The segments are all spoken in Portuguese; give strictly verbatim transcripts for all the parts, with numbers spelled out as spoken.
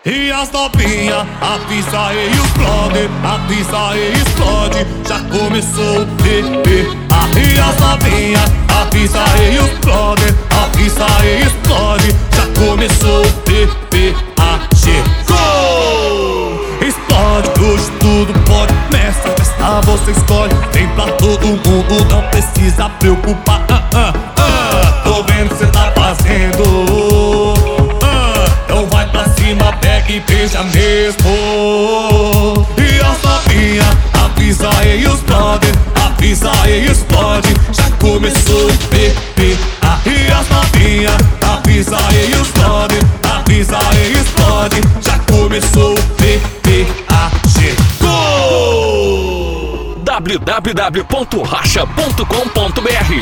E as novinha, avisa e explode, avisa e explode. Já começou o bebê. E as novinha, avisa e explode, avisa e explode. Já começou o bebê. Ah, chegou! Explode, hoje tudo pode. Nessa festa você escolhe. Tem pra todo mundo, não precisa preocupar. ah, ah, ah. Tô vendo que cê tá fazendo. Então vai pra cima, pega e beija mesmo. E as novinha, avisa e explode, avisa e explode. Já começou o bebê. E as novinha, avisa e explode, avisa e explode. Já começou o bebê. Ah, chegou! w w w ponto racha ponto com ponto b r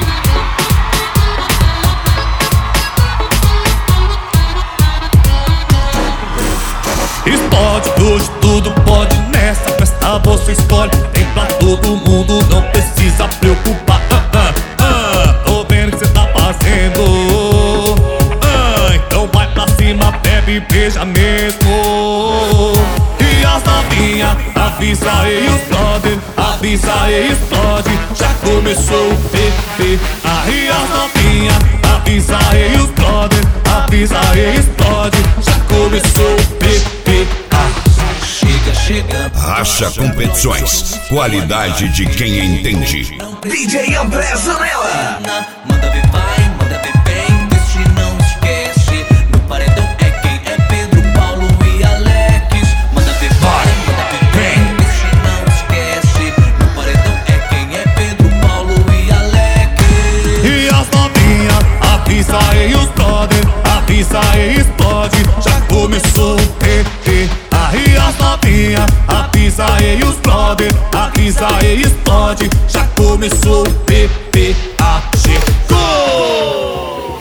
Explode, hoje tudo pode. Nessa festa você escolhe. Tem pra todo mundo, não precisa preocupar. ah, ah, ah. Tô vendo que cê tá fazendo. ah, Então vai pra cima, bebe e beija mesmo. E as novinha, avisa e explode, avisa e explode. Já começou o bebê. Aí as novinha, avisa e explode, avisa e explode. Já começou o bebê. Chega, chega. Racha Competições, qualidade de quem entende. D J André Zanella. Manda ver, vai, manda ver bem. Desse não esquece. No paredão é quem? É Pedro, Paulo e Alex. Manda ver, vai, manda ver bem. Desse não esquece. No paredão é quem? É Pedro, Paulo e Alex. E as novinha, avisa e explode, avisa e explode. Já começou o bebê. Aí as novinha, avisa e explode, avisa e explode. Já começou o bebê. Ah, chegou!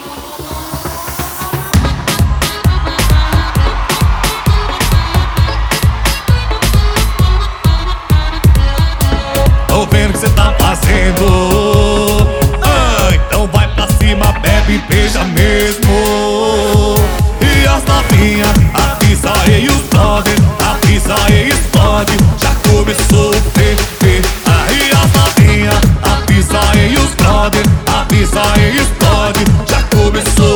Tô vendo que cê tá fazendo. ah, Então vai pra cima, bebe e beija mesmo. E as novinha, avisa e explode, avisa e explode. Já começou o bebê. Aí as novinha, avisa e explode, avisa e explode. Já começou